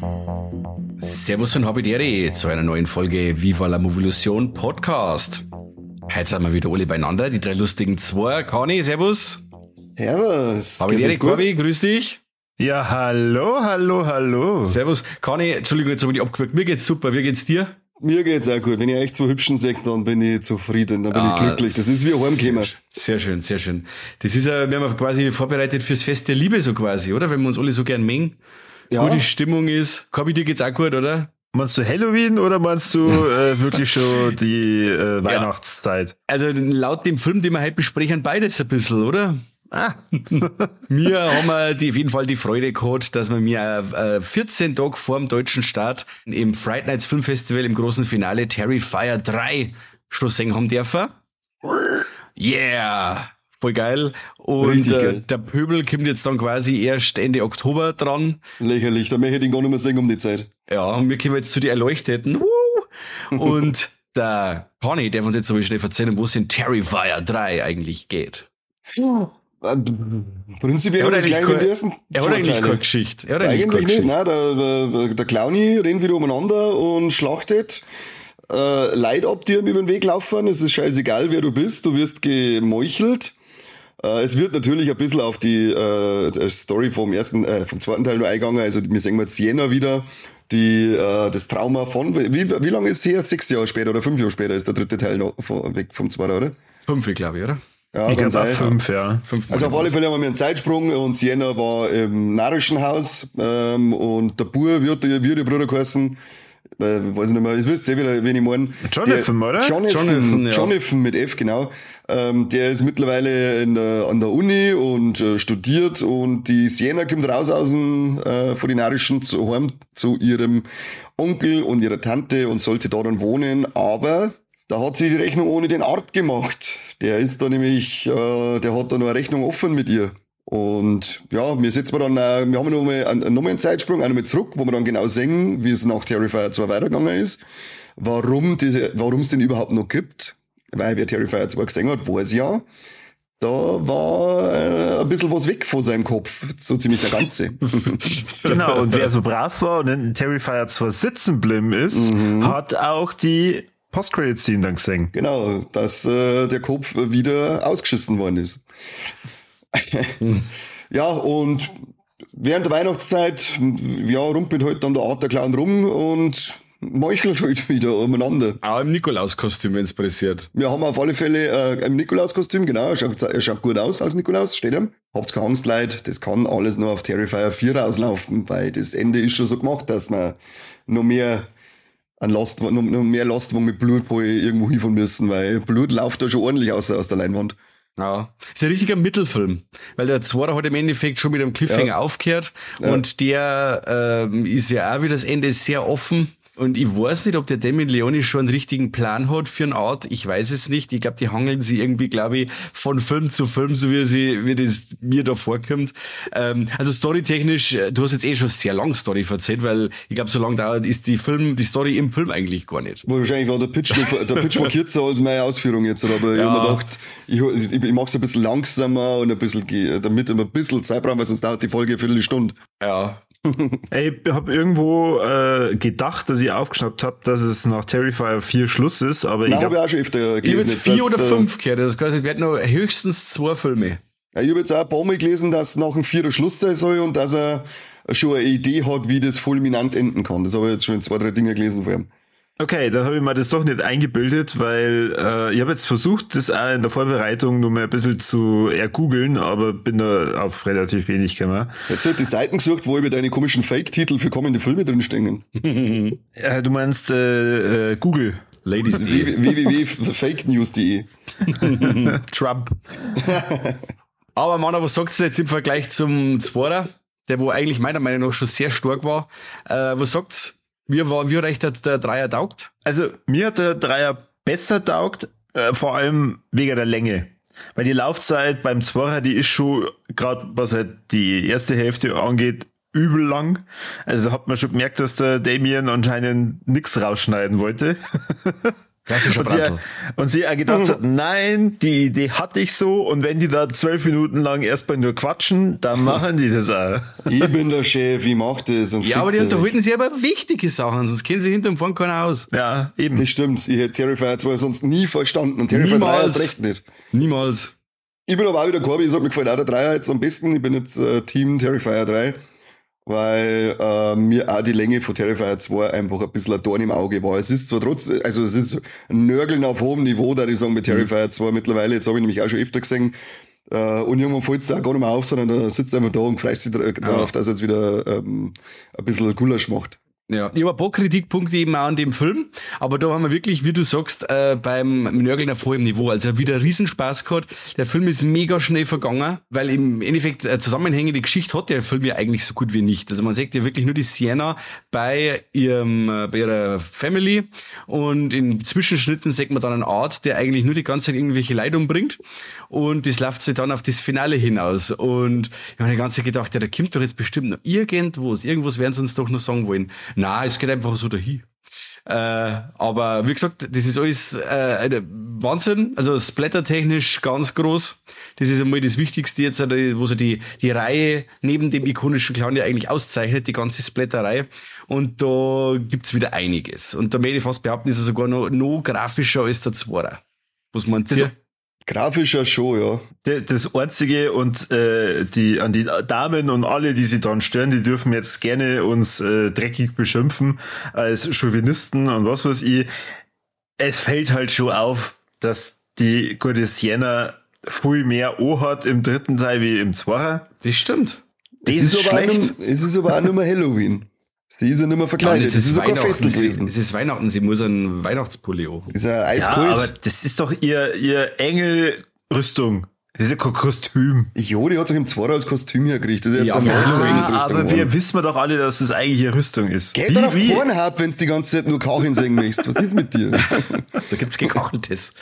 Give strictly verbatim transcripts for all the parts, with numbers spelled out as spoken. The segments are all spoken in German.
Servus und Habidere zu einer neuen Folge Viva la Movolution Podcast. Heute sind wir wieder alle beieinander, die drei lustigen zwei. Kani, servus. Servus. Habidere, Corby, grüß dich. Ja, hallo, hallo, hallo. Servus. Kani, Entschuldigung, jetzt habe ich dich abgewürgt. Mir geht's super, wie geht's dir? Mir geht's auch gut. Wenn ich euch zwei Hübschen sehe, dann bin ich zufrieden, dann bin ah, ich glücklich. Das ist wie heimgekommen. Sehr schön, sehr schön. Das ist ja, wir haben quasi vorbereitet fürs Fest der Liebe so quasi, oder? Wenn wir uns alle so gern mengen. Ja. Gute Stimmung ist. Corby, dir geht's auch gut, oder? Meinst du Halloween oder meinst du äh, wirklich schon die äh, Weihnachtszeit? Ja. Also laut dem Film, den wir heute besprechen, beides ein bisschen, oder? Ah. Wir haben wir die, auf jeden Fall die Freude gehabt, dass wir mir äh, vierzehn Tage vor dem deutschen Start im Fright Nights Filmfestival im großen Finale Terrifier drei Schluss singen haben dürfen. Yeah! Voll geil. Und äh, geil. Der Pöbel kommt jetzt dann quasi erst Ende Oktober dran. Lächerlich, da möchte ich den gar nicht mehr singen um die Zeit. Ja, und wir kommen jetzt zu den Erleuchteten. Und der Conny darf uns jetzt aber schnell erzählen, wo es in Terrifier drei eigentlich geht. Prinzipiell das gleich in den ersten Er hat eigentlich keine Geschichte. Er hat eigentlich keine nicht, Geschichte. Nein, der, der, der Clowny rennt wieder umeinander und schlachtet äh, Leid ab, die ihm über den Weg laufen. Es ist scheißegal, wer du bist, du wirst gemeuchelt. Äh, es wird natürlich ein bisschen auf die äh, Story vom ersten, äh, vom zweiten Teil nur eingegangen. Also wir sehen jetzt Sienna wieder, die äh, das Trauma von, wie, wie lange ist es her? Sechs Jahre später oder fünf Jahre später ist der dritte Teil noch von, weg vom zweiten, oder? Fünf, glaube ich, oder? Ja, ich glaube auch fünf, ja. Fünf also auf alle Fälle haben wir einen Zeitsprung und Sienna war im Narrenhaus ähm, und der Bur wird, wird ihr Bruder geheißen, äh, weiß ich nicht mehr, ihr wisst ja wieder, wen ich meine. Jonathan, der, oder? Jonathan, Jonathan, ja. Jonathan mit F, genau. Ähm, der ist mittlerweile in der, an der Uni und äh, studiert und die Sienna kommt raus aus dem, äh, von den Narrischen zu, heim zu ihrem Onkel und ihrer Tante und sollte da dann wohnen, aber da hat sie die Rechnung ohne den Art gemacht. Der ist da nämlich, äh, der hat da noch eine Rechnung offen mit ihr. Und ja, wir sitzen dann, äh, wir haben noch mal einen, noch mal einen Zeitsprung, einmal zurück, wo wir dann genau sehen, wie es nach Terrifier zwei weitergegangen ist. Warum diese, warum es den überhaupt noch gibt. Weil wer Terrifier zwei gesehen hat, weiß ja, da war äh, ein bisschen was weg von seinem Kopf. So ziemlich der Ganze. Genau, und wer so brav war und in Terrifier zwei sitzen geblieben ist, mhm. hat auch die Post-Credit-Scene dann gesehen. Genau, dass äh, der Kopf wieder ausgeschissen worden ist. Ja, und während der Weihnachtszeit, ja, rumpelt halt dann der Arterclown rum und meuchelt halt wieder umeinander. Auch im Nikolauskostüm, wenn es pressiert. Wir haben auf alle Fälle äh, im Nikolauskostüm, genau, er schaut, er schaut gut aus als Nikolaus, steht er. Habt's keine Angst, Leute, das kann alles nur auf Terrifier vier rauslaufen, weil das Ende ist schon so gemacht, dass man noch mehr an Last, noch, noch mehr Lastwagen mit Blut wohl irgendwo hinfahren müssen, weil Blut läuft da schon ordentlich aus, aus der Leinwand. Ja, ist ein richtiger Mittelfilm, weil der Zweiter hat im Endeffekt schon mit einem Cliffhanger ja. aufgehört ja. und der ähm, ist ja auch wie das Ende sehr offen. Und ich weiß nicht, ob der Damien Leone schon einen richtigen Plan hat für eine Art. Ich weiß es nicht. Ich glaube, die hangeln sie irgendwie, glaube ich, von Film zu Film, so wie sie, wie das mir da vorkommt. Ähm, also storytechnisch, du hast jetzt eh schon sehr lang Story erzählt, weil ich glaube, so lange dauert ist die Film, die Story im Film eigentlich gar nicht. Wahrscheinlich war der Pitch, noch, der Pitch war kürzer als meine Ausführung jetzt, aber ja. ich habe mir gedacht, ich, ich, ich mache es ein bisschen langsamer und ein bisschen, damit wir ein bisschen Zeit brauchen, weil sonst dauert die Folge eine Viertelstunde. Ja. Ey, ich habe irgendwo äh, gedacht, dass ich aufgeschnappt habe, dass es nach Terrifier vier Schluss ist, aber Nein, ich habe ich auch schon öfter gelesen. Ich habe jetzt vier dass, oder fünf gehört, das heißt, es werden noch höchstens zwei Filme. Ja, ich habe jetzt auch ein paar Mal gelesen, dass nach dem Vierer Schluss sein soll und dass er schon eine Idee hat, wie das fulminant enden kann. Das habe ich jetzt schon in zwei, drei Dinge gelesen von ihm. Okay, dann habe ich mir das doch nicht eingebildet, weil äh, ich habe jetzt versucht, das auch in der Vorbereitung nur mal ein bisschen zu ergoogeln, aber bin da auf relativ wenig gekommen. Jetzt hat die Seiten gesucht, wo über deine komischen Fake-Titel für kommende Filme drinstehen. äh, du meinst äh, äh, Google. Ladies. w w w punkt fake news punkt d e Trump. Aber Mann, was sagt ihr jetzt im Vergleich zum Zweiter, der wo eigentlich meiner Meinung nach schon sehr stark war? Äh, was sagt's? Wie, war, wie hat euch der, der Dreier taugt? Also, mir hat der Dreier besser taugt, äh, vor allem wegen der Länge. Weil die Laufzeit beim Zweier, die ist schon, gerade was halt die erste Hälfte angeht, übel lang. Also hat man schon gemerkt, dass der Damien anscheinend nix rausschneiden wollte. Klassischer und, sie, Brandl. und sie auch gedacht hat, nein, die Idee hatte ich so und wenn die da zwölf Minuten lang erstmal nur quatschen, dann machen die das auch. Ich bin der Chef, ich mach das. Und Ja, aber die fix euch. unterhalten sich aber wichtige Sachen, sonst kennen sie hinter und vorn keiner aus. Ja, eben. Das stimmt. Ich hätte Terrifier zwei sonst nie verstanden und Terrifier drei Niemals. erst recht nicht. Niemals. Ich bin aber auch wieder Corby, ich sag, mir gefällt auch der Dreier jetzt am besten. Ich bin jetzt äh, Team Terrifier drei, weil äh, mir auch die Länge von Terrifier zwei einfach ein bisschen ein Dorn im Auge war. Es ist zwar trotzdem, also es ist ein Nörgeln auf hohem Niveau, da ich sagen, mit Terrifier zwei mittlerweile, jetzt habe ich nämlich auch schon öfter gesehen, äh, und irgendwann fällt es auch gar nicht mehr auf, sondern da sitzt einfach da und freust sich dra- drauf, dass er jetzt wieder ähm, ein bisschen Gulasch macht. Ja, ich habe ein paar Kritikpunkte eben auch an dem Film, aber da haben wir wirklich, wie du sagst, äh, beim Nörgeln auf hohem Niveau, also wieder Riesenspaß gehabt. Der Film ist mega schnell vergangen, weil im Endeffekt äh, zusammenhängende Geschichte hat der Film ja eigentlich so gut wie nicht. Also man sieht ja wirklich nur die Sienna bei ihrem, äh, bei ihrer Family und in Zwischenschnitten sieht man dann einen Art, der eigentlich nur die ganze Zeit irgendwelche Leute umbringt und das läuft sich dann auf das Finale hinaus. Und ich habe die ganze Zeit gedacht, ja, da kommt doch jetzt bestimmt noch irgendwas, irgendwas werden sie uns doch noch sagen wollen. Na, es geht einfach so dahin. Äh, aber wie gesagt, das ist alles äh, eine Wahnsinn. Also splattertechnisch ganz groß. Das ist einmal das Wichtigste jetzt, wo so die die Reihe neben dem ikonischen Clown ja eigentlich auszeichnet, die ganze Splatterei. Und da gibt's wieder einiges. Und da möchte ich fast behaupten, ist er sogar noch, noch grafischer als der Zwarer. Was meinst du? Grafischer Show, ja. Das Einzige und äh, die an die Damen und alle, die sie dran stören, die dürfen jetzt gerne uns äh, dreckig beschimpfen als Chauvinisten und was weiß ich. Es fällt halt schon auf, dass die gute Sienna viel mehr O hat im dritten Teil wie im Zweiter. Das stimmt. Das es ist, ist aber auch schlecht. nur, es ist aber auch nur mehr Halloween. Sie ist ja nicht mehr verkleidet. Nein, es ist sogar Festel sie, gewesen. es ist Weihnachten, sie muss einen Weihnachtspulli haben. Ist ja Ja, eiskalt. aber das ist doch ihr, ihr Engelrüstung. Das ist ja kein Kostüm. Jodi hat sich im Zweiter als Kostüm hergekriegt. Das ist Ja, erst ja, der aber- Rüstung aber geworden. wir wissen wir doch alle, dass das eigentlich ihre Rüstung ist. Geh Wie, doch auf wie? Pornhub, wenn du die ganze Zeit nur Kacheln singen möchtest. Was ist mit dir? Da gibt's gekacheltes.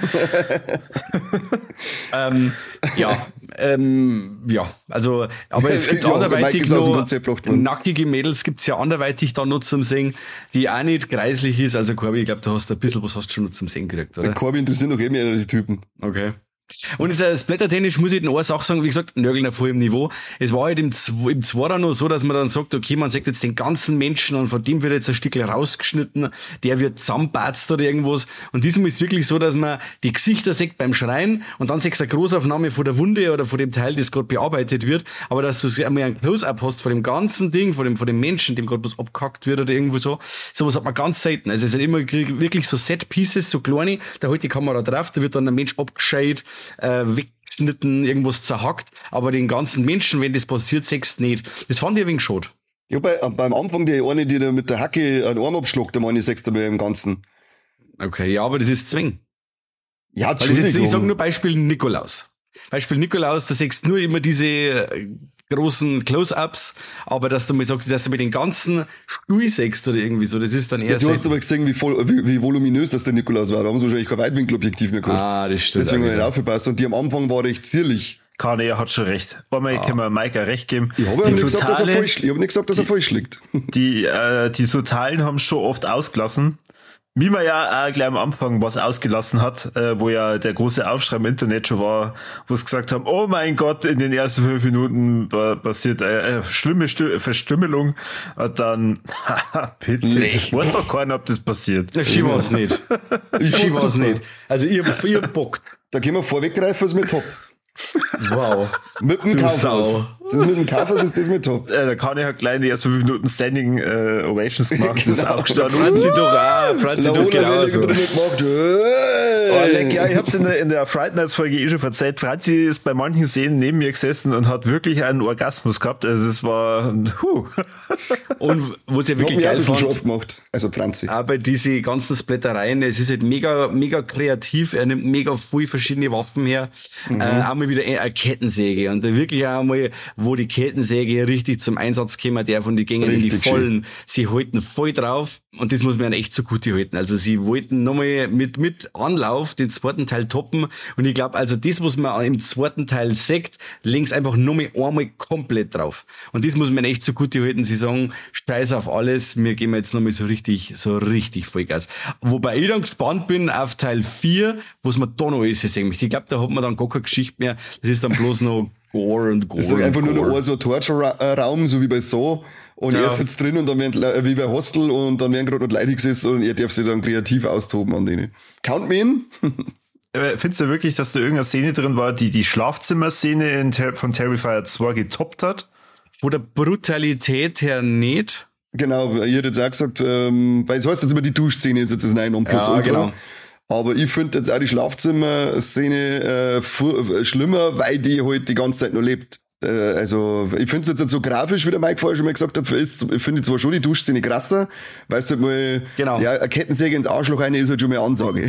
ähm, ja, ähm, ja, also, aber es gibt Ja, der Mike anderweitig ist aus dem noch Konzept gebracht worden. nackige Mädels, gibt's ja anderweitig da noch zum Singen, die auch nicht kreislich ist. Also, Corby, ich glaube, du hast ein bisschen was hast du schon noch zum Singen gekriegt, oder? Der Corby interessiert doch eh mehr die Typen. Okay. Und jetzt äh, Splattertechnisch muss ich den eine Sache sagen, wie gesagt, Nörgeln auf hohem Niveau. Es war halt im, Zw- im Zweiter noch so, dass man dann sagt, okay, man sagt jetzt den ganzen Menschen und von dem wird jetzt ein Stück rausgeschnitten, der wird zusammenpatzt oder irgendwas. Und diesmal ist wirklich so, dass man die Gesichter sieht beim Schreien und dann siehst du eine Großaufnahme von der Wunde oder von dem Teil, das gerade bearbeitet wird, aber dass du so einmal ein Close-Up hast von dem ganzen Ding, von dem, von dem Menschen, dem gerade was abgehackt wird oder irgendwo so. Sowas hat man ganz selten. Also es sind immer wirklich so Set-Pieces, so kleine, da hält die Kamera drauf, da wird dann ein Mensch abgescheit, äh, weggeschnitten, irgendwas zerhackt, aber den ganzen Menschen, wenn das passiert, sechst nicht. Das fand ich ein wenig schade. Ja, bei, beim Anfang die eine, die da mit der Hacke einen Arm abschluckt, da meine ich sechster bei im Ganzen. Okay, ja, aber das ist Zwang. Ja, Weil das jetzt, Entschuldigung. ich sag nur Beispiel Nikolaus. Beispiel Nikolaus, da siehst du nur immer diese äh, großen Close-Ups, aber dass du mal sagst, dass du mit den ganzen Stuhl siehst oder irgendwie so, das ist dann eher Ja, du hast selten. aber gesehen, wie, voll, wie, wie voluminös das der Nikolaus war. Da haben sie wahrscheinlich kein Weitwinkelobjektiv mehr gehabt. Ah, das stimmt. Deswegen auch habe ich nicht wieder. aufgepasst. Und die am Anfang war recht zierlich. Kane, er hat schon recht. Einmal können wir Maika recht geben. Ich habe ja die nicht gesagt, dass er Totale- falsch, ich hab nicht gesagt, dass er falsch liegt. Die, äh, die Totalen haben schon oft ausgelassen. Wie man ja auch gleich am Anfang was ausgelassen hat, äh, wo ja der große Aufschrei im Internet schon war, wo sie gesagt haben, oh mein Gott, in den ersten fünf Minuten äh, passiert eine äh, schlimme Stü- Verstümmelung. Und dann, haha, bitte, das weiß doch keiner, ob das passiert. Na, schieb war's nicht. Ich Schieb fand's war's super. nicht. Also ihr, ihr bockt. Da können wir vorweggreifen, was mit Top. Wow. Mit dem Du Kaufhaus. Sau. Das mit dem Kaufhaus ist das mit Top. Äh, der Kane hat gleich in den ersten fünf Minuten Standing äh, Ovations gemacht, das ist Genau. aufgestanden. Franzi doch auch, Franzi Der doch Ola genauso. drin gemacht. Oh, Hey. leck, ja, ich hab's in der, in der Fright Nights Folge eh schon verzeiht. Franzi ist bei manchen Szenen neben mir gesessen und hat wirklich einen Orgasmus gehabt. Also es war, huh. Und was ich Das hat wirklich mich auch ein geil bisschen fand, scharf gemacht. Also Franzi. aber diese ganzen Splattereien, es ist halt mega, mega kreativ. Er nimmt mega viele verschiedene Waffen her. Mhm. Äh, auch mal wieder eine Kettensäge und da wirklich auch mal wo die Kettensäge richtig zum Einsatz käme, der von den Gängen in die vollen. Sie halten voll drauf und das muss man ihnen echt zugute halten. Also sie wollten nochmal mit, mit Anlauf den zweiten Teil toppen und ich glaube, also das, was man im zweiten Teil sagt, links einfach nochmal einmal komplett drauf. Und das muss man echt zugute halten. Sie sagen, scheiß auf alles, wir gehen jetzt nochmal so richtig, so richtig Vollgas. Wobei ich dann gespannt bin auf Teil vier, was man da noch alles sehen möchte. Ich glaube, da hat man dann gar keine Geschichte mehr. Das ist dann bloß noch Gore und Gore. Das ist einfach Gore. nur noch ein so Torture-Raum, so wie bei So. Und ja. er sitzt drin und dann werden, wie bei Hostel, und dann werden gerade noch Leute gesessen und er darf sich dann kreativ austoben an denen. Count me in. Findest du wirklich, dass da irgendeine Szene drin war, die die Schlafzimmerszene in Ter- von Terrifier zwei getoppt hat? Von der Brutalität her nicht. Genau, ihr hättet jetzt auch gesagt, ähm, weil es heißt jetzt immer, die Duschszene ist jetzt das neue Nonplus Ja, genau. Aber ich finde jetzt auch die Schlafzimmer-Szene äh, fu- schlimmer, weil die halt die ganze Zeit noch lebt. Äh, also, ich finde es jetzt nicht so grafisch, wie der Mike vorher schon mal gesagt hat. Ist, ich finde zwar schon die Duschszene krasser, weil es halt mal, genau. ja, eine Kettensäge ins Arschloch rein ist halt schon mal eine Ansage.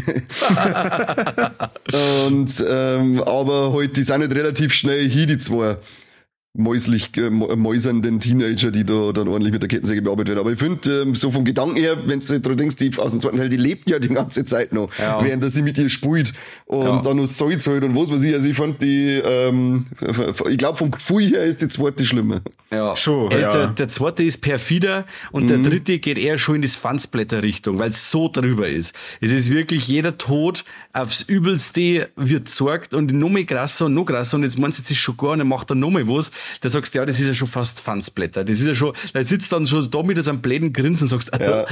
Und, ähm, aber halt, die sind halt relativ schnell hier, die zwei mäuslich äh, mäusernden Teenager, die da dann ordentlich mit der Kettensäge bearbeitet werden. Aber ich finde, ähm, so vom Gedanken her, wenn du dran denkst, die aus dem zweiten Teil, die lebt ja die ganze Zeit noch, ja. während er sie mit ihr spielt und ja. dann noch Salz halt und was weiß ich. Also ich fand die, ähm, ich glaube vom Gefühl her ist die zweite schlimmer. Ja, schon. Ja. Ja. Der, der zweite ist perfider und mhm. der dritte geht eher schon in die Fansblätter-Richtung, weil es so drüber ist. Es ist wirklich jeder Tod aufs Übelste wird sorgt und noch mehr krasser und noch krasser und jetzt meinst du, jetzt ist schon gar nicht, macht er noch mal was. Da sagst du, ja, das ist ja schon fast Fansblätter. Das ist ja schon, da sitzt dann schon da mit so einem bläden Grinsen und sagst, ja.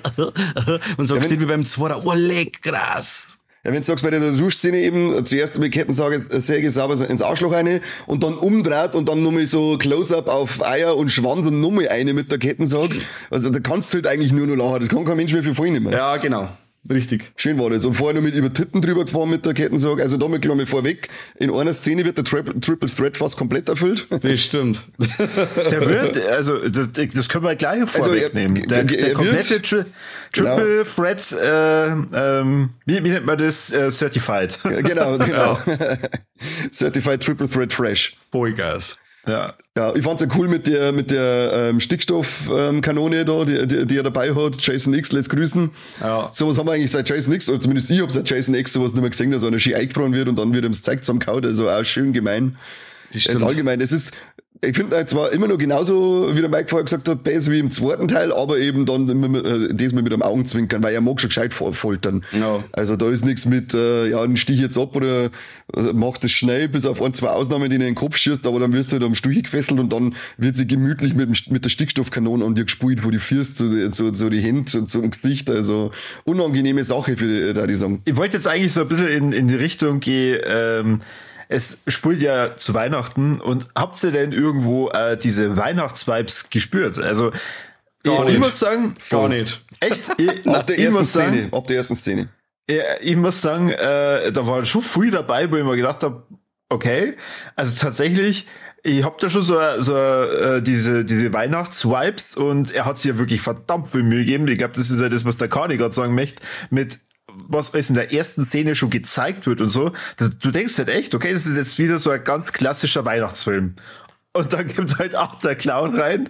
und sagst ja, nicht wie beim Zweiter, oh, leck, krass. Ja, wenn du sagst, bei der Duschszene eben, zuerst mit Kettensäge sauber ins Arschloch rein und dann umdreht und dann nochmal so Close-Up auf Eier und Schwanz und nochmal eine mit der Kettensäge. Also da kannst du halt eigentlich nur noch lachen. Das kann kein Mensch mehr für voll nehmen. Ja, genau. Richtig. Schön war das. Und vorher noch mit über Titten drüber gefahren mit der Kettensäge. Also damit genommen vorweg. In einer Szene wird der Triple, Triple Threat fast komplett erfüllt. Das stimmt. Der wird, also das, das können wir gleich vorwegnehmen. Also der, der, der komplette Tri- Triple genau. Threat, äh, ähm, wie, wie nennt man das? Äh, Certified. Genau, genau. Certified Triple Threat Fresh. Vollgas. Ja. Ja, ich fand's ja cool mit der mit der ähm, Stickstoffkanone ähm, da, die, die, die er dabei hat. Jason X lässt grüßen. Ja. Sowas haben wir eigentlich seit Jason X, oder zumindest ich habe seit Jason X sowas nicht mehr gesehen, dass einer schön eingebrannt wird und dann wird ihm das Zeug zusammengehauen. Also auch schön gemein. Das stimmt. Also allgemein, es ist, ich finde zwar immer noch genauso, wie der Mike vorher gesagt hat, besser wie im zweiten Teil, aber eben dann äh, diesmal mit einem Augenzwinkern, weil er mag schon gescheit foltern. No. Also da ist nichts mit, äh, ja, den stich jetzt ab oder also macht es schnell, bis auf ein, zwei Ausnahmen, die in den Kopf schießt, aber dann wirst du halt am Stuhl gefesselt und dann wird sie gemütlich mit, mit der Stickstoffkanone an dir gespült, wo die Füße, so, so, so die Hände, so, so ins Gesicht, also unangenehme Sache für die, da die sagen. Ich wollte jetzt eigentlich so ein bisschen in, in die Richtung gehen, ähm, es spielt ja zu Weihnachten und habt ihr denn irgendwo äh, diese Weihnachtsvibes gespürt? Also gar ich, nicht. ich muss sagen, gar nicht. Echt? Ich, ab der ersten muss sagen, Szene, ab der ersten Szene. Ich, ich muss sagen, äh, da war schon viel dabei, wo ich mir gedacht habe, okay, also tatsächlich, ich hab da schon so, so äh, diese diese Weihnachtsvibes und er hat sich ja wirklich verdammt viel Mühe gegeben. Ich glaube, das ist ja das, was der Kani gerade sagen möchte, mit was in der ersten Szene schon gezeigt wird und so. Du, du denkst halt echt, okay, das ist jetzt wieder so ein ganz klassischer Weihnachtsfilm. Und dann kommt halt auch der Clown rein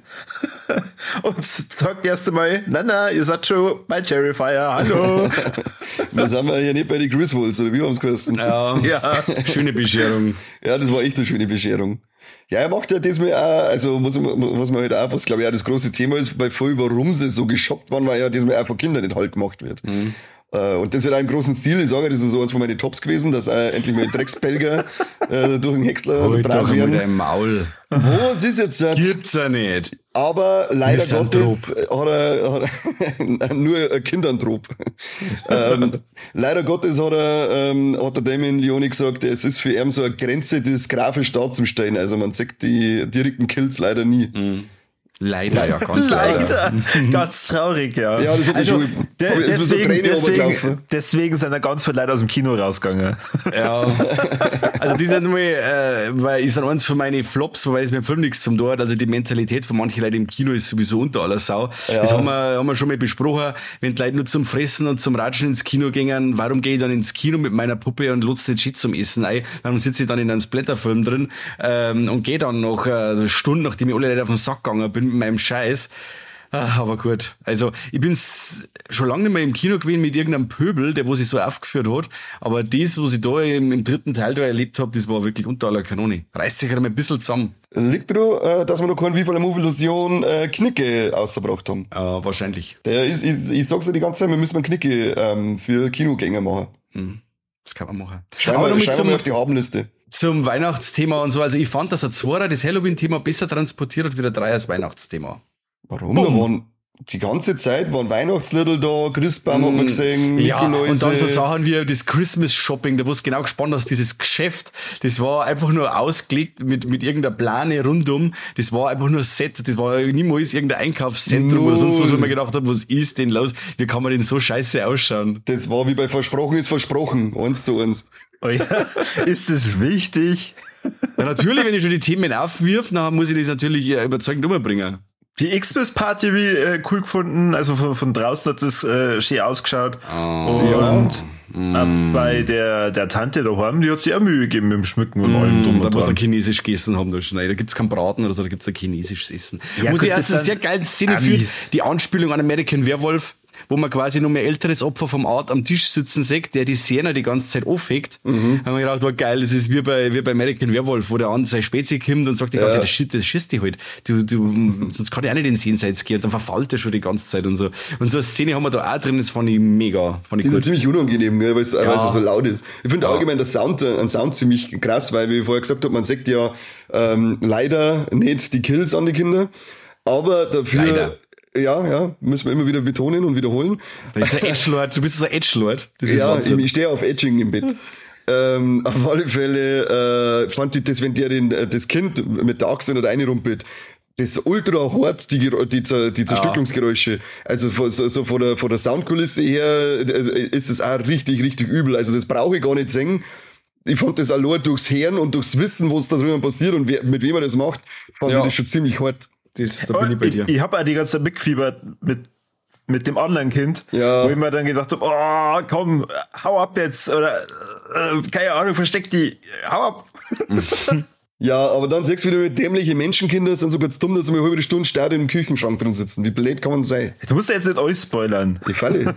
und sagt erst einmal, na na, ihr seid schon bei Terrifier, hallo. Da sind wir ja nicht bei den Griswolds, oder wie haben es geheißen? Ja, ja, schöne Bescherung. Ja, das war echt eine schöne Bescherung. Ja, er macht ja diesmal auch, also was, was man halt auch, was glaube ich auch das große Thema ist bei voll, warum sie so geschockt waren, weil ja diesmal auch von Kindern nicht halt gemacht wird. Mhm. Und das wird auch im großen Stil, ich sage, das ist so eins von meinen Tops gewesen, dass äh, endlich mal Drecksbelger äh, durch den Häcksler gebracht werden. Mit einem Maul. Was ist jetzt das? Gibt's ja nicht. Aber leider Gottes hat er, hat er nur ein Kindanthrop. ähm, leider Gottes hat er, ähm, hat der Damien Leone gesagt, es ist für ihn so eine Grenze, das grafisch darzustellen. Also man sieht die direkten Kills leider nie. Mhm. Leider, ja, ganz leider. leider. Ganz traurig, ja. Ja, das hat also, mich schon, de- aber es ist so deswegen, Tränen deswegen, runtergelaufen. deswegen sind da ganz viele Leute aus dem Kino rausgegangen. Ja. Also die sind mal, äh, weil ich sind eins von meinen Flops, wobei es mit dem Film nichts zum Tor hat. Also die Mentalität von manchen Leuten im Kino ist sowieso unter aller Sau. Ja. Das haben wir, haben wir schon mal besprochen. Wenn die Leute nur zum Fressen und zum Ratschen ins Kino gingen, warum gehe ich dann ins Kino mit meiner Puppe und lutze nicht Shit zum Essen ein? Warum sitze ich dann in einem Splatterfilm drin ähm, und gehe dann noch äh, eine Stunde, nachdem ich alle Leute auf den Sack gegangen bin mit meinem Scheiß. Ah, aber gut. Also, ich bin schon lange nicht mehr im Kino gewesen mit irgendeinem Pöbel, der wo sich so aufgeführt hat. Aber das, was ich da im, im dritten Teil da erlebt habe, das war wirklich unter aller Kanone. Reißt sich halt mal ein bisschen zusammen. Liegt daran, dass wir noch keinen Wie von der Movie-Illusion äh, Knicke ausgebracht haben. Ja, wahrscheinlich. Der ist, ich, ich sag's ja die ganze Zeit, wir müssen einen Knicke ähm, für Kinogänger machen. Hm, das kann man machen. Schreiben wir, schreiben wir auf die Habenliste. Zum Weihnachtsthema und so. Also, ich fand, dass der Zweier das Halloween-Thema besser transportiert hat wie der Dreier das Weihnachtsthema. Warum? Da waren die ganze Zeit waren Weihnachtslieder da, Christbaum hat man gesehen, Ja, Nikoläuse. und dann so Sachen wie das Christmas Shopping, da wusste genau gespannt hast, dieses Geschäft, das war einfach nur ausgelegt mit, mit irgendeiner Plane rundum, das war einfach nur Set, das war niemals irgendein Einkaufszentrum Null. oder sonst was, wo man gedacht hat, was ist denn los, wie kann man denn so scheiße ausschauen? Das war wie bei Versprochen ist versprochen, eins zu eins. Oh ja, ist es wichtig? Ja, natürlich, wenn ich schon die Themen aufwirf, dann muss ich das natürlich äh, überzeugend umbringen. Die Xmas-Party habe ich äh, cool gefunden, also von, von draußen hat das äh, schön ausgeschaut. Oh. Und äh, bei der, der Tante daheim, die hat sich auch Mühe gegeben mit dem Schmücken und allem drum Da und muss dran. ein chinesisch gegessen haben, da schnell. Da gibt's keinen Braten oder so, da gibt's ein chinesisches Essen. Ja, muss gut, ich erst das eine sehr sind geile Szene Amis. für die Anspielung an American Werewolf, wo man quasi noch mehr älteres Opfer vom Art am Tisch sitzen sieht, der die Sienna die ganze Zeit aufhegt. Mhm. Haben wir gedacht, war geil, das ist wie bei, wie bei American Werewolf, wo der an sein Spezi kommt und sagt die ganze Ja. Zeit, das shit, das schießt dich halt. Du, du, sonst kann ich auch nicht in den Jenseits gehen. Und dann verfällt er schon die ganze Zeit und so. Und so eine Szene haben wir da auch drin, das fand ich mega, fand ich Die ist gut. ziemlich unangenehm, ne, weil es Ja. weil es so laut ist. Ich finde Ja. allgemein der Sound, äh, ein Sound ziemlich krass, weil, wie ich vorher gesagt habe, man sagt ja ähm, leider nicht die Kills an die Kinder, aber dafür... Leider. Ja, ja, müssen wir immer wieder betonen und wiederholen. Das ist ein Edgelord, du bist so ein Edgelord. Das ist Ja, ich, Wahnsinn. ich stehe auf Edging im Bett. ähm, auf alle Fälle äh, fand ich das, wenn der den, äh, das Kind mit der Axt in der reinrumpelt, das ultra hart, die, Gero- die, Zer- die Zerstückungsgeräusche. Also von, so, so von, der, von der Soundkulisse her äh, ist es auch richtig, richtig übel. Also das brauche ich gar nicht singen. Ich fand das allein durchs Hören und durchs Wissen, was da drüben passiert und wer, mit wem man das macht, fand Ja. ich das schon ziemlich hart. Das, da bin ich bei dir. Ich, ich habe auch die ganze Zeit mitgefiebert mit, mit dem anderen Kind, Ja. wo ich mir dann gedacht habe, oh, komm, hau ab jetzt, oder, äh, keine Ahnung, versteck die, hau ab. Ja, aber dann siehst du wieder, mit dämliche Menschenkinder sind so ganz dumm, dass sie mal eine halbe Stunde starr im Küchenschrank drin sitzen. Wie blöd kann man sein? Du musst ja jetzt nicht alles spoilern. Die Falle.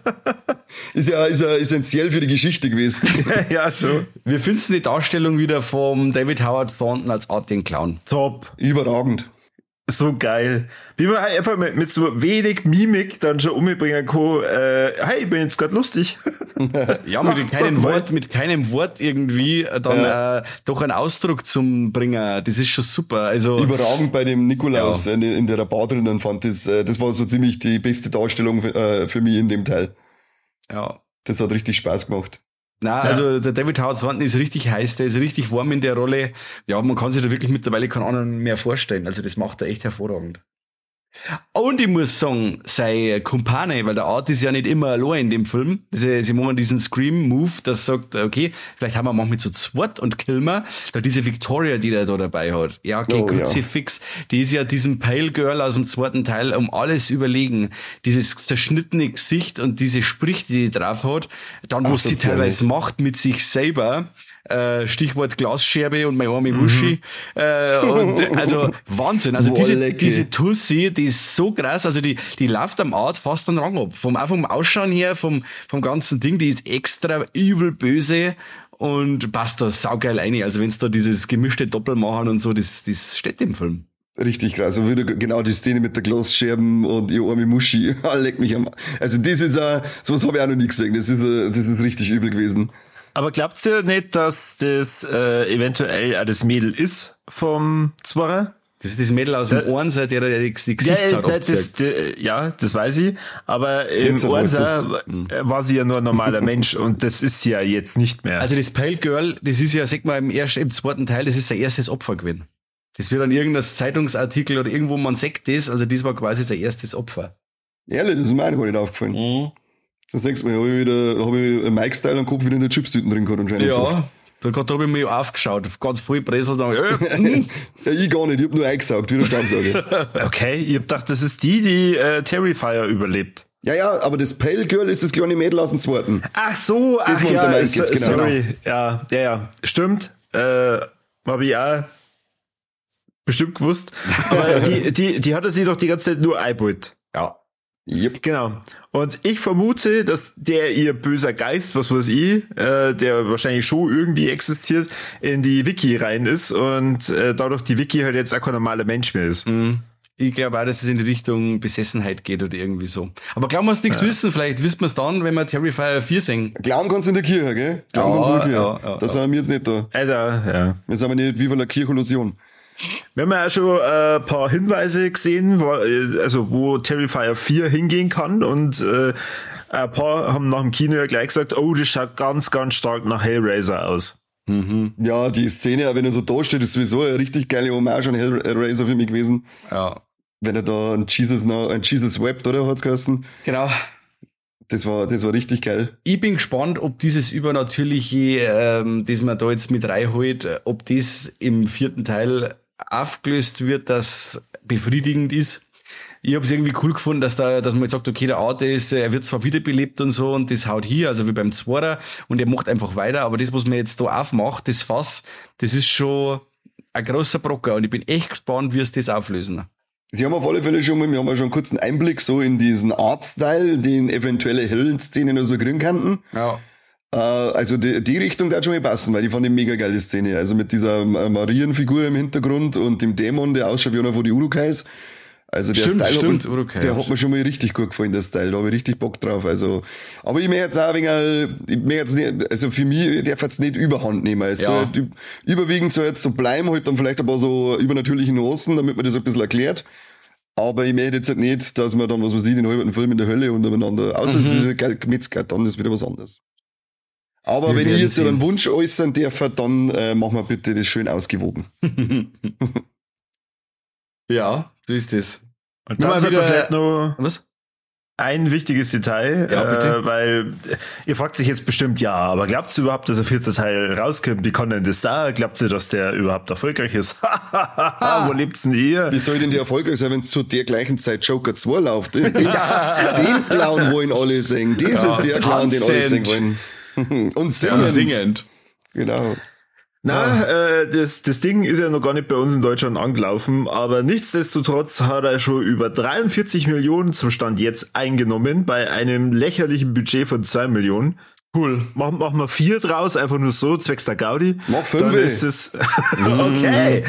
ist ja, ist ja essentiell für die Geschichte gewesen. Ja, schon. Wir finden die Darstellung wieder vom David Howard Thornton als Art den Clown. Top. Überragend. So geil. Wie man halt einfach mit, mit so wenig Mimik dann schon umbringen kann, äh, hey, ich bin jetzt gerade lustig. Ja, mit Macht's keinem doch mal. Wort, mit keinem Wort irgendwie dann Ja. äh, doch einen Ausdruck zum bringen. Das ist schon super. Also Überragend bei dem Nikolaus Ja. in, in der Bar drinnen fand das, äh, das war so ziemlich die beste Darstellung für, äh, für mich in dem Teil. ja. Das hat richtig Spaß gemacht. Na, also der David Howard Thornton ist richtig heiß, der ist richtig warm in der Rolle. Ja, man kann sich da wirklich mittlerweile keinen anderen mehr vorstellen. Also das macht er echt hervorragend. Und ich muss sagen, sei Kumpane, weil der Art ist ja nicht immer allein in dem Film. Sie, sie machen diesen Scream-Move, das sagt, okay, vielleicht haben wir manchmal zu zweit und Kilmer. Da diese Victoria, die der da dabei hat. Ja, okay, Oh, Kruzifix. Die ist ja diesem Pale Girl aus dem zweiten Teil um alles überlegen. Dieses zerschnittene Gesicht und diese Sprüche, die die drauf hat. Dann, was sie Asozial. teilweise macht mit sich selber. Äh, Stichwort Glasscherbe und meine arme Muschi. Äh, und, also Wahnsinn. Also diese, Wollecke. diese Tussi, die ist so krass. Also die, die läuft am Art fast einen Rang ab. Vom, auch vom Ausschauen her, vom, vom ganzen Ding, die ist extra übel böse und passt da saugeil rein. Also wenn's da dieses gemischte Doppel machen und so, das, das steht im Film. Richtig krass. Und wieder genau die Szene mit der Glasscherben und ihr arme Muschi. Leck mich am. Also das ist äh, sowas habe ich auch noch nie gesehen. Das ist, äh, das ist richtig übel gewesen. Aber glaubt ihr nicht, dass das äh, eventuell auch das Mädel ist vom Zwarer? Das ist das Mädel aus dem Ohrenseil, der der die Ja, Gesichtshaut äh, das, abzieht. äh, ja, das weiß ich. Aber im Jetzt aber ist Ohrenseil äh, war sie ja nur ein normaler Mensch und das ist sie ja jetzt nicht mehr. Also das Pale Girl, das ist ja, sag mal, im ersten, im zweiten Teil, das ist sein erstes Opfer gewesen. Das wird dann irgendein Zeitungsartikel oder irgendwo, man sagt das, also das war quasi sein erstes Opfer. Ehrlich, das ist mir auch gar nicht aufgefallen. Mhm. Das nächste Mal habe ich wieder, habe ich einen Mike-Style am Kopf wieder in der Chipstüten drin gehabt anscheinend. Ja, da, da habe ich mich aufgeschaut, ganz voll Bresel da. Äh, ja, ich gar nicht, ich habe nur eingesaugt, wie der Staubsauger. Okay, ich hab gedacht, das ist die, die äh, Terrifier überlebt. Ja, ja, aber das Pale Girl ist das kleine Mädel aus dem zweiten. Ach so, ach das ja, jetzt, genau. sorry. Ja, ja, ja, stimmt. Äh, habe ich auch bestimmt gewusst. Aber die, die, die hat er sich doch die ganze Zeit nur eingebaut. Ja. Yep. Genau. Und ich vermute, dass der ihr böser Geist, was weiß ich, äh, der wahrscheinlich schon irgendwie existiert, in die Wiki rein ist und äh, dadurch die Wiki halt jetzt auch kein normaler Mensch mehr ist. Mhm. Ich glaube auch, dass es in die Richtung Besessenheit geht oder irgendwie so. Aber glauben wir es nichts ja. wissen, vielleicht wissen wir es dann, wenn wir Terrifier vier singen. Glauben kannst du in der Kirche, gell? Glauben ja, kannst du in der Kirche. Ja, ja, da ja. sind wir jetzt nicht da. Alter, ja. Wir sind aber nicht Viva la Kirche-Illusion. Wir haben ja auch schon ein äh, paar Hinweise gesehen, wo, also wo Terrifier vier hingehen kann und äh, ein paar haben nach dem Kino ja gleich gesagt, oh, das schaut ganz, ganz stark nach Hellraiser aus. Mhm. Ja, die Szene, wenn er so da steht, ist sowieso eine richtig geile Hommage an Hellraiser für mich gewesen. Ja. Wenn er da ein Jesus, ein Jesus Wept, oder, hat geheißen. Genau. Das war, das war richtig geil. Ich bin gespannt, ob dieses Übernatürliche, ähm, das man da jetzt mit reinholt, ob das im vierten Teil aufgelöst wird, das befriedigend ist. Ich habe es irgendwie cool gefunden, dass da, dass man jetzt sagt, okay, der Arte ist, er wird zwar wiederbelebt und so und das haut hier, also wie beim Zweiter und er macht einfach weiter, aber das, was man jetzt da aufmacht, das Fass, das ist schon ein großer Brocker und ich bin echt gespannt, wie es das auflösen. Sie haben auf alle Fälle schon mal, wir haben ja schon einen kurzen Einblick so in diesen Art-Style, den eventuelle Höllenszenen oder so kriegen könnten. Ja. Äh, also die, die Richtung da schon mal passen, weil ich fand die mega geile Szene. Also mit dieser Marienfigur im Hintergrund und dem Dämon, der ausschaut wie einer von die Urukais. Also der stimmt, Style, stimmt, hat, Urukai, der ja. hat mir schon mal richtig gut gefallen, der Style. Da habe ich richtig Bock drauf. Also, aber ich möchte jetzt auch ein wenig, ich möchte jetzt nicht, also für mich darf jetzt nicht Überhand nehmen. Es Ja. soll halt überwiegend soll jetzt so bleiben, halt dann vielleicht ein paar so übernatürliche Nuancen, damit man das ein bisschen erklärt. Aber ich möchte jetzt halt nicht, dass man dann, was weiß ich, den halben Film in der Hölle untereinander, außer Mhm. es ist geil gemetzelt, dann ist wieder was anderes. Aber Wir wenn ich werden jetzt sehen. einen Wunsch äußern darf, dann äh, machen wir bitte das schön ausgewogen. Ja, so ist das. Und Nur dann mal sollte man wieder- vielleicht noch Was? ein wichtiges Detail, Ja, bitte. äh, weil ihr fragt sich jetzt bestimmt, ja, aber glaubt ihr überhaupt, dass der vierte Teil rauskommt? Wie kann denn das sein? Glaubt ihr, dass der überhaupt erfolgreich ist? Wo lebt's denn ihr? Wie soll denn die erfolgreich sein, wenn zu der gleichen Zeit Joker zwei läuft? Den, den, den Clown wollen alle singen. Das Ja, ist der Clown, den alle singen tanzend. wollen. Und Ja, singend. singend. Genau. Na, äh, das, das Ding ist ja noch gar nicht bei uns in Deutschland angelaufen, aber nichtsdestotrotz hat er schon über dreiundvierzig Millionen zum Stand jetzt eingenommen, bei einem lächerlichen Budget von zwei Millionen. Cool. Machen, machen wir vier draus, einfach nur so, zwecks der Gaudi. Mach fünf, Dann ey. ist es, okay.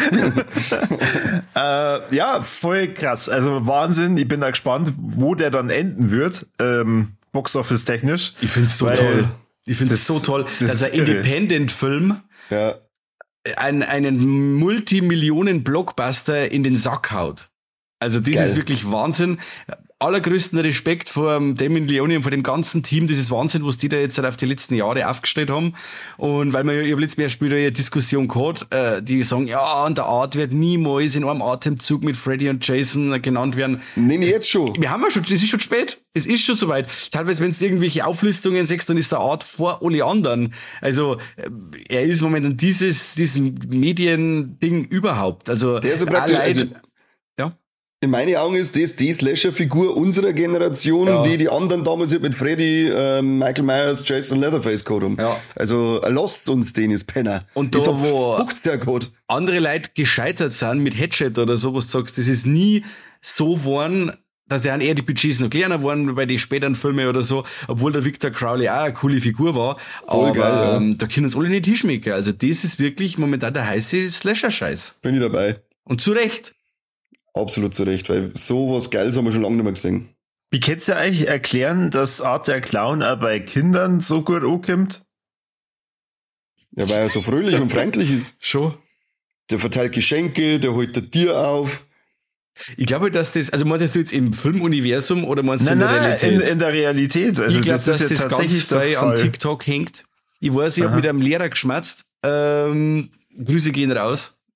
äh, ja, voll krass. Also Wahnsinn. Ich bin da gespannt, wo der dann enden wird, ähm, Boxoffice technisch. Ich find's so Weil toll. Ich find's das- so toll, das dass ist ein irre. Independent-Film Ja. einen, einen Multimillionen-Blockbuster in den Sack haut. Also das Geil. ist wirklich Wahnsinn. Allergrößten Respekt vor dem Damien Leone und vor dem ganzen Team. Das ist Wahnsinn, was die da jetzt auf die letzten Jahre aufgestellt haben. Und weil wir ja, ich habe letztes Mal Spiel eine Diskussion gehabt, äh, die sagen, ja, und der Art wird niemals in einem Atemzug mit Freddy und Jason genannt werden. Nee, nee, jetzt schon. Wir haben ja schon, das ist schon spät. Es ist schon soweit. Teilweise, wenn du irgendwelche Auflistungen siehst, dann ist der Art vor alle anderen. Also, äh, er ist momentan dieses, dieses Mediending überhaupt. Also, Der ist so praktisch, allein- also, ja. in meinen Augen ist das die Slasher-Figur unserer Generation, Ja. die die anderen damals mit Freddy, ähm, Michael Myers, Jason Leatherface gehabt haben. Ja. Also, er lasst uns den ist Penner. Und da, das hat's wo- fünfzig gehabt. andere Leute gescheitert sind mit Hatchet oder sowas, du sagst, das ist nie so geworden, dass ja eher die Budgets noch kleiner waren bei den späteren Filmen oder so, obwohl der Victor Crowley auch eine coole Figur war. Voll aber geil, ja. ähm, da können es alle nicht hinschmecken. Also das ist wirklich momentan der heiße Slasher-Scheiß. Bin ich dabei. Und zu Recht. Absolut zu Recht, weil sowas Geiles haben wir schon lange nicht mehr gesehen. Wie kannst du eigentlich erklären, dass Art der Clown auch bei Kindern so gut ankommt? Ja, weil er so fröhlich und freundlich ist. Schon. Der verteilt Geschenke, der holt der Tier auf. Ich glaube, dass das, also meinst du jetzt im Filmuniversum oder meinst du Nein, in der nein, Realität? in, in der Realität. Also ich glaube, das dass ist ja das ganz tatsächlich der frei an Fall. TikTok hängt. Ich weiß, ich habe Aha. mit einem Lehrer geschmatzt. Ähm, Grüße gehen raus.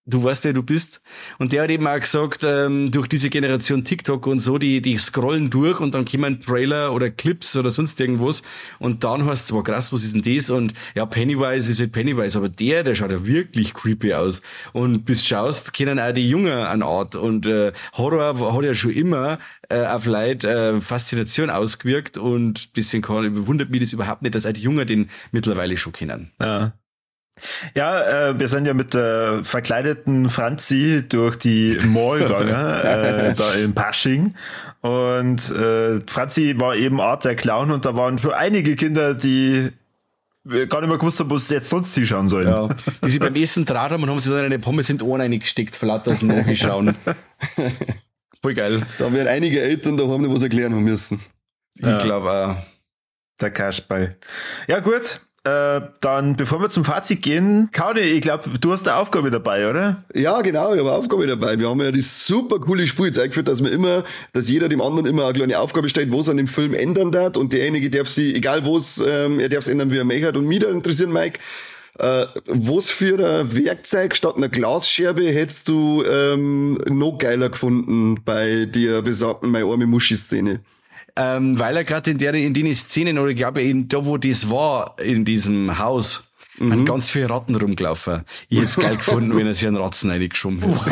du weißt, wer du bist. Und der hat eben auch gesagt, ähm, durch diese Generation TikTok und so, die, die scrollen durch und dann kommen Trailer oder Clips oder sonst irgendwas. Und dann heißt es zwar krass, was ist denn das? Und ja, Pennywise ist halt Pennywise, aber der, der schaut ja wirklich creepy aus. Und bis du schaust, kennen auch die Jungen eine Art. Und äh, Horror hat ja schon immer äh, auf Leute äh, Faszination ausgewirkt. Und deswegen kann, wundert mich das überhaupt nicht, dass auch die Jungen den mittlerweile schon kennen. Ja. Ja, äh, wir sind ja mit der äh, verkleideten Franzi durch die Mall gegangen, äh, da in Pasching. Und äh, Franzi war eben Art der Clown und da waren schon einige Kinder, die gar nicht mehr gewusst haben, wo sie jetzt sonst hinschauen sollen. Ja. Die sie beim Essen draht haben und haben sie dann eine Pommes in die Ohren reingesteckt, flattern sie nachschauen. Voll geil. Da werden einige Eltern daheim noch was erklären haben müssen. Ich ja. glaube auch. Der Kasperl. Ja, gut. Äh, dann, bevor wir zum Fazit gehen, Kaudi, ich glaube, du hast eine Aufgabe dabei, oder? Ja, genau, ich habe eine Aufgabe dabei. Wir haben ja das super coole Spiel eingeführt, dass man immer, dass jeder dem anderen immer eine kleine Aufgabe stellt, was an dem Film ändern darf und derjenige darf sie, egal was, ähm, er darf es ändern, wie er möchte. Und mich da interessieren, Mike, äh, was für ein Werkzeug statt einer Glasscherbe hättest du ähm, noch geiler gefunden bei der besagten meine arme Muschi-Szene? Ähm, weil er gerade in der, in den Szenen, oder ich glaube, in da, wo das war, in diesem Haus, mhm. an ganz viele Ratten rumgelaufen. Ich hätte es geil gefunden, wenn er sich einen Ratzen reingeschoben hätte.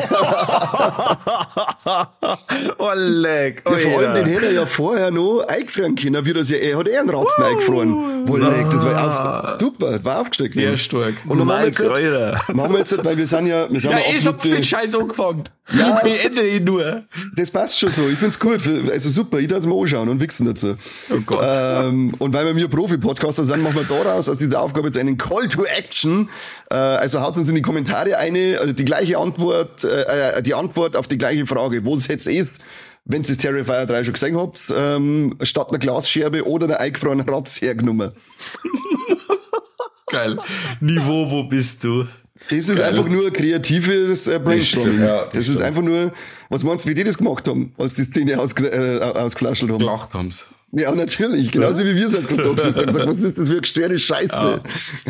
Oh, leck. Oh, ja, vor allem, den hätte er ja vorher noch eingefroren können, wie das ja, er hat eh einen Ratzen uh, eingefroren. Wo leck, das war auf, super, war aufgesteckt worden. Ja, stark. Und dann machen wir jetzt, halt, machen wir jetzt halt, weil wir sind ja, wir sind ja, ja ich hab den Scheiß angefangen. Ja, ich ändere ihn nur. Das passt schon so. Ich find's gut. Also super. Ich darf es mal anschauen und wichsen dazu. Oh Gott. Ähm, und weil wir mir Profi-Podcaster sind, machen wir daraus aus dieser Aufgabe jetzt einen Call to Action. Äh, also haut uns in die Kommentare eine, also die gleiche Antwort, äh, die Antwort auf die gleiche Frage. Wo es jetzt ist, wenn ihr das Terrifier drei schon gesehen habt, ähm, statt einer Glasscherbe oder einer eingefrorenen Ratz hergenommen. Geil. Niveau, wo bist du? Das ist Geil. Einfach nur kreatives äh, Brainstorming. Ja, das, das ist einfach nur, was meinst du, wie die das gemacht haben, als die Szene ausge, äh, ausgeflaschelt haben? Gelacht haben's. Ja, natürlich. Genauso ja. wie wir es als Kontakt haben. Was ist das für eine gestörte Scheiße? Ja.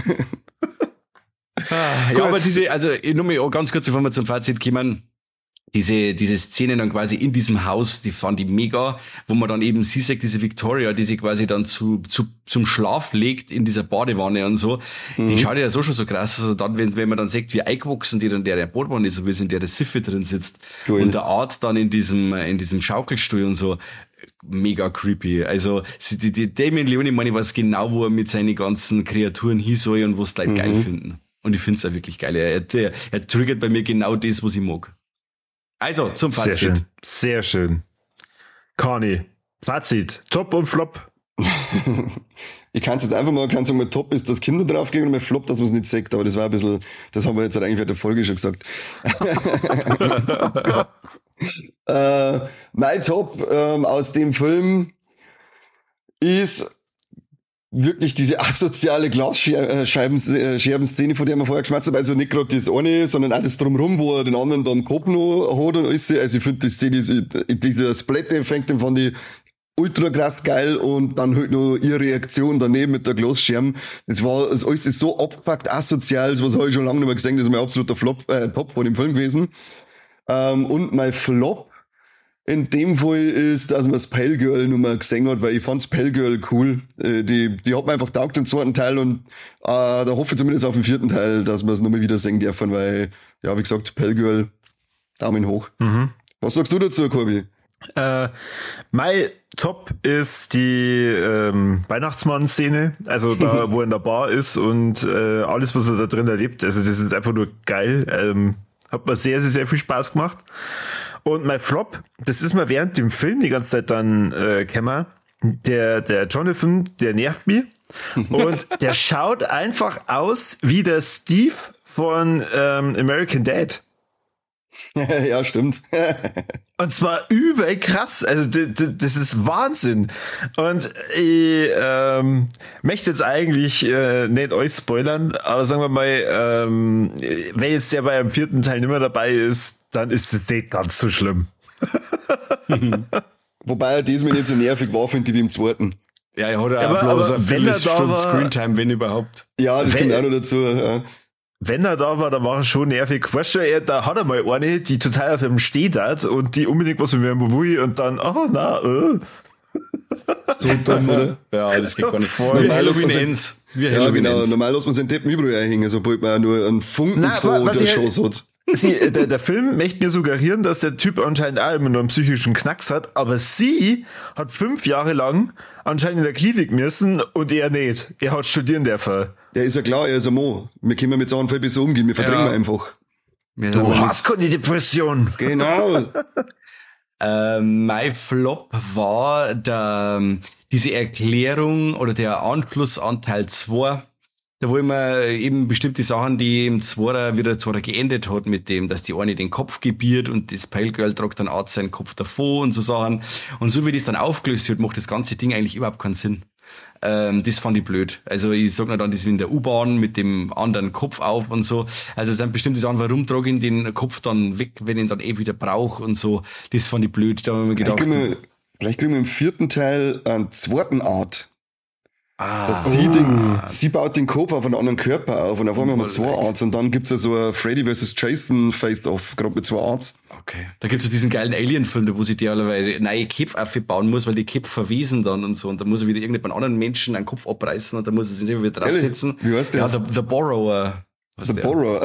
ah, ja, aber diese, also, nur mal ganz kurz, bevor wir zum Fazit kommen, diese, diese Szene dann quasi in diesem Haus, die fand ich mega, wo man dann eben sie sagt, diese Victoria, die sie quasi dann zu, zu, zum Schlaf legt in dieser Badewanne und so, mhm. die schaut ja so schon so krass, also dann, wenn, wenn man dann sagt, wie eingewachsen die dann der, der Badewanne ist, so wie es in der der Siffe drin sitzt, cool. Und der Art dann in diesem, in diesem Schaukelstuhl und so, mega creepy. Also, die, die Damien Leone, meine ich, weiß genau, wo er mit seinen ganzen Kreaturen hin soll und was die Leute mhm. geil finden. Und ich find's auch wirklich geil. Er, er, er triggert bei mir genau das, was ich mag. Also, zum Fazit. Sehr schön. Sehr schön. Conny, Fazit. Top und Flop. Ich kann es jetzt einfach mal, kann sagen, mein Top ist, dass Kinder draufgehen und mein Flop, dass man es nicht sagt, aber das war ein bisschen, das haben wir jetzt eigentlich in der Folge schon gesagt. Oh Gott. äh, mein Top ähm, aus dem Film ist wirklich diese asoziale Glasscheiben-Scherben-Szene, von der wir vorher geschmerzt haben. Also nicht gerade das eine, sondern auch das Drumrum, wo er den anderen da am Kopf noch hat und alles. Also ich finde die Szene, dieser Splatter-Effekt, den fand ich ultra krass geil und dann halt noch ihre Reaktion daneben mit der Glasscherben. Das war das alles ist so abgefuckt asozial, das habe ich schon lange nicht mehr gesehen, das ist mein absoluter Flop, äh, Top von dem Film gewesen. Ähm, und mein Flop in dem Fall ist, dass man das Pale Girl nochmal gesehen hat, weil ich fand's Pale Girl cool. Äh, die, die hat mir einfach taugt im zweiten Teil und äh, da hoffe ich zumindest auf den vierten Teil, dass wir es nochmal wieder sehen dürfen, weil, ja, wie gesagt, Pale Girl, Daumen hoch. Mhm. Was sagst du dazu, Corby? Äh, mein Top ist die ähm, Weihnachtsmann-Szene, also da, wo er in der Bar ist und äh, alles, was er da drin erlebt, also das ist einfach nur geil. Ähm, hat mir sehr, sehr, sehr viel Spaß gemacht. Und mein Flop, das ist mir während dem Film die ganze Zeit dann äh, gekommen, der, der Jonathan, der nervt mich und der schaut einfach aus wie der Steve von ähm, American Dad. Ja, stimmt. Und zwar übel krass. Also das ist Wahnsinn. Und ich ähm, möchte jetzt eigentlich äh, nicht euch spoilern, aber sagen wir mal, ähm, wenn jetzt der bei einem vierten Teil nicht mehr dabei ist, dann ist es nicht ganz so schlimm. Wobei er diesmal nicht so nervig war, finde ich, wie im zweiten. Ja, er hat ja bloß eine Viertelstunde Screentime, wenn überhaupt. Ja, das kommt auch noch dazu. Ja. wenn er da war, dann war er schon nervig. Weißt du, er, da hat er mal eine, die total auf ihm steht hat und die unbedingt was mit mir will und dann, oh, na, äh. So dumm, oder? Ja, das geht gar nicht. Voll. Wir Halloween Ends. Wir Ja, Halloween genau. Ends. Normal lässt man seinen Deppen überall hängen, sobald man nur einen Funken Na, von was der ich- Chance hat. Sie, der, der Film möchte mir suggerieren, dass der Typ anscheinend auch immer nur einen psychischen Knacks hat, aber sie hat fünf Jahre lang anscheinend in der Klinik müssen und er nicht. Er hat studieren dürfen. Ja, ist ja klar, er ist ein Mann. Wir können mit Sachen viel besser umgehen, wir verdrängen Ja. einfach. Wir Du haben hast keine Depression. Genau. Ähm, mein Flop war der, diese Erklärung oder der Anschluss an Teil zwei. Da wo immer eben bestimmte Sachen, die im Zwarer wieder Zwarer geendet hat mit dem, dass die eine den Kopf gebiert und das Pale Girl tragt dann auch seinen Kopf davor und so Sachen. Und so wie das dann aufgelöst wird, macht das ganze Ding eigentlich überhaupt keinen Sinn. Ähm, das fand ich blöd. Also ich sag nur dann, das in der U-Bahn mit dem anderen Kopf auf und so. Also dann bestimmte dann, warum trage ich den Kopf dann weg, wenn ich ihn dann eh wieder brauche und so. Das fand ich blöd. Da haben wir mir Vielleicht gedacht, kriegen, wir, vielleicht kriegen wir im vierten Teil einen zweiten Art. ah, Dass sie, den, sie baut den Kopf auf einen anderen Körper auf und auf einmal haben wir zwei Arts und dann gibt's ja so ein Freddy versus. Jason Face-Off, gerade mit zwei Arts. okay. Da gibt's so diesen geilen Alien-Film, da wo sie idealerweise neue Köpfe aufbauen muss, weil die Köpfe verwesen dann und so. Und da muss er wieder irgendeinen anderen Menschen einen Kopf abreißen und da muss er sich selber wieder draufsetzen. Wie heißt der? Ja, The, the Borrower. Was The der? Borrower.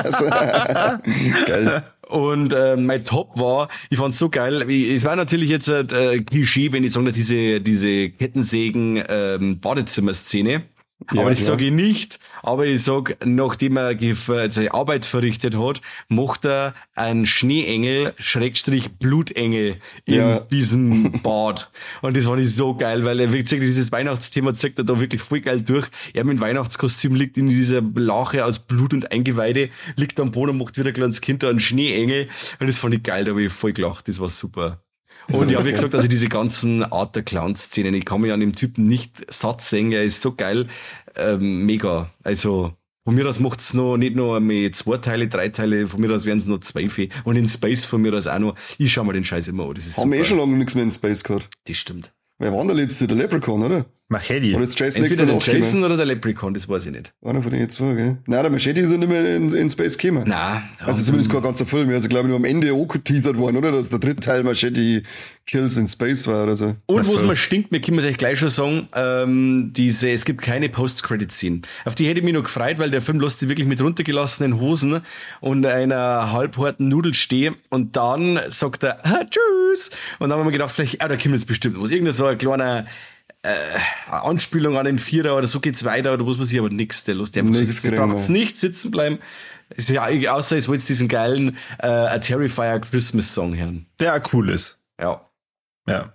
Geil. Und äh, mein Top war, ich fand's so geil, wie, es war natürlich jetzt ein äh, Klischee, wenn ich sage, diese, diese Kettensägen ähm, Badezimmer-Szene. Ja, aber das klar. sage ich nicht. Aber ich sag, nachdem er gef- seine Arbeit verrichtet hat, macht er einen Schneeengel, Schrägstrich Blutengel in Ja. diesem Bad. Und das fand ich so geil, weil er, wie gesagt, dieses Weihnachtsthema zeigt er da wirklich voll geil durch. Er mit Weihnachtskostüm liegt in dieser Lache aus Blut und Eingeweide, liegt am Boden und macht wieder ein kleines Kind da einen Schneeengel. Und das fand ich geil, da habe ich voll gelacht. Das war super. Und ich habe ja gesagt, also diese ganzen Art der Clown-Szenen, ich kann mich an dem Typen nicht satt sehen, er ist so geil, ähm, mega. Also, von mir aus macht's noch, nicht nur mehr zwei Teile, drei Teile, von mir aus wären es noch zwei Fe. Und in Space von mir aus auch noch. Ich schau mir den Scheiß immer an, das ist Haben wir eh super. schon lange nichts mehr in Space gehabt. Das stimmt. Wer war denn der letzte? Der Leprechaun, oder? Machete. Oder ist Jason Entweder nächster der Jason Jason oder der Leprechaun, das weiß ich nicht. Einer von den zwei, gell? Nein, der Machete ist ja nicht mehr in, in Space gekommen. Nein. Also zumindest kein ganzer Film. Also glaube ich nur am Ende auch geteasert worden, oder? Dass der dritte Teil Machete Kills in Space war oder so. Und Ach wo es so. mir stinkt, mir können wir es euch gleich schon sagen, ähm, diese, es gibt keine Post-Credit-Scene. Auf die hätte ich mich noch gefreut, weil der Film lässt sie wirklich mit runtergelassenen Hosen und einer halbharten Nudel stehen und dann sagt er, ah, tschüss. Und dann haben wir mir gedacht, vielleicht, ah, da kommt jetzt bestimmt was. Irgendein so ein kleiner, äh, Anspielung an den Vierer oder so geht's weiter oder was weiß ich, aber nix, der lässt einfach so, Nix es kriegen braucht's wir. nicht sitzen bleiben. Ist ja, außer es wollte diesen geilen, äh, A Terrifier Christmas Song hören. Der auch cool ist. Ja. Ja.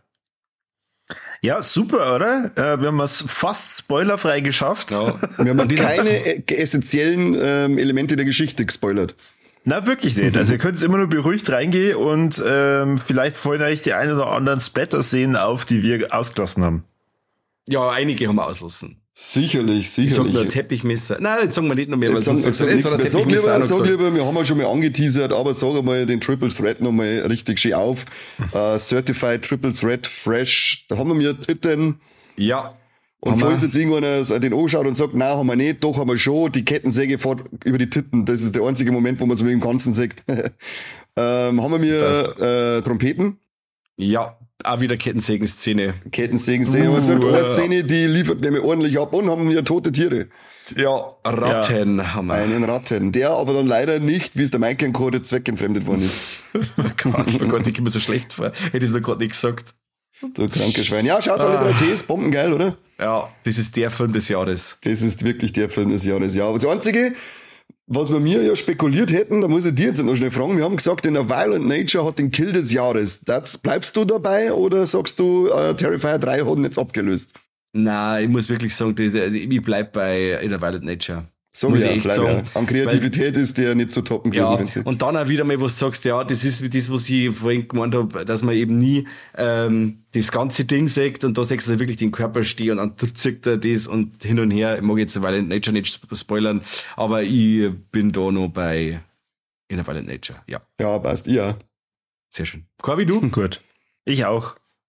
Ja, super, oder? Äh, wir haben es fast spoilerfrei geschafft. Ja. Wir haben dieser keine äh, essentiellen ähm, Elemente der Geschichte gespoilert. Na, wirklich nicht. Also ihr könnt immer nur beruhigt reingehen und ähm, vielleicht fallen euch die ein oder anderen Splatter-Szenen auf, die wir ausgelassen haben. Ja, einige haben wir auslassen. Sicherlich, Ich sag nur sicherlich. Teppichmesser. Nein, jetzt sagen wir nicht noch mehr, weil Jetzt sagen, sonst jetzt sagst sagen du, jetzt nichts hat mehr. der Sag Teppichmesser auch lieber, noch sag gesagt. lieber, wir haben ja schon mal angeteasert, aber sag einmal den Triple Threat nochmal richtig schön auf. Uh, Certified Triple Threat Fresh. Da haben wir mir Titten. Ja. Und Haben falls wir- jetzt irgendeiner so den anschaut und sagt, nein, haben wir nicht, doch haben wir schon, die Kettensäge fährt über die Titten. Das ist der einzige Moment, wo man so mit dem Ganzen sagt. ähm, haben wir mir äh, Trompeten, Ja, auch wieder Kettensägen-Szene. Kettensägen sehen. Haben wir gesagt, eine Szene, die liefert nämlich ordentlich ab und haben wir tote Tiere. Ja, Ratten haben wir. Einen Ratten, der aber dann leider nicht, wie es der Mike encoded, zweckentfremdet worden ist. Oh Gott, oh Gott, ich komme mir so schlecht vor. Hätte ich es noch gerade nicht gesagt. Du kranke Schwein. Ja, schaut's alle drei Ts, bombengeil, oder? Ja, das ist der Film des Jahres. Das ist wirklich der Film des Jahres. Ja, aber das Einzige, was wir mir ja spekuliert hätten, da muss ich dir jetzt noch schnell fragen, wir haben gesagt, in A Violent Nature hat den Kill des Jahres. Das, bleibst du dabei oder sagst du, uh, Terrifier drei hat ihn jetzt abgelöst? Nein, ich muss wirklich sagen, das- also ich bleib bei In a Violent Nature. So muss ja, ich echt bleib sagen. ja. An Kreativität ist der nicht zu toppen gewesen. Ja, finde ich. und dann auch wieder mal, was du sagst, ja, das ist wie das, was ich vorhin gemeint habe, dass man eben nie ähm, das ganze Ding sagt und da sagst du wirklich den Körper stehen und dann zieht er das und hin und her. Ich mag jetzt Violent Nature nicht sp- spoilern, aber ich bin da noch bei In a Violent Nature. Ja, Ja, passt, ja. sehr schön. Corby, du? Gut. Ich auch.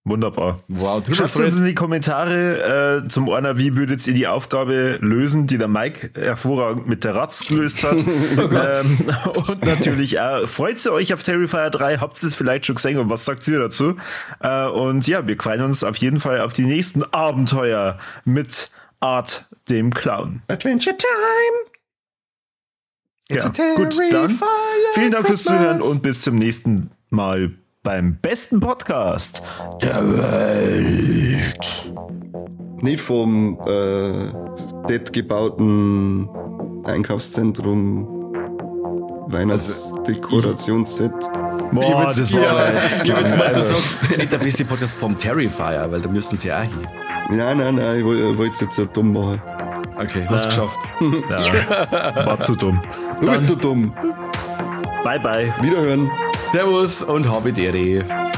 Wunderbar. Wow, schreibt uns in die Kommentare äh, zum einen, wie würdet ihr die Aufgabe lösen, die der Mike hervorragend mit der Ratz gelöst hat. oh ähm, und natürlich auch, freut ihr euch auf Terrifier drei? Habt ihr es vielleicht schon gesehen und was sagt ihr dazu? Äh, und ja, wir freuen uns auf jeden Fall auf die nächsten Abenteuer mit Art, dem Clown. Adventure Time! Ja, gut, dann vielen Dank fürs Zuhören und bis zum nächsten Mal beim besten Podcast der Welt. Nicht vom äh, Set gebauten Einkaufszentrum Weihnachtsdekorationsset. Boah, das ich war jetzt, ich jetzt mal, du sagst nicht der beste Podcast vom Terrifier, weil da müssten sie auch hin. Nein, nein, nein, ich wollte es jetzt so dumm machen. Okay, hast du geschafft. Ja, war zu dumm. Du Dann bist so dumm. Bye, bye. Wiederhören. Servus und habe Ehre.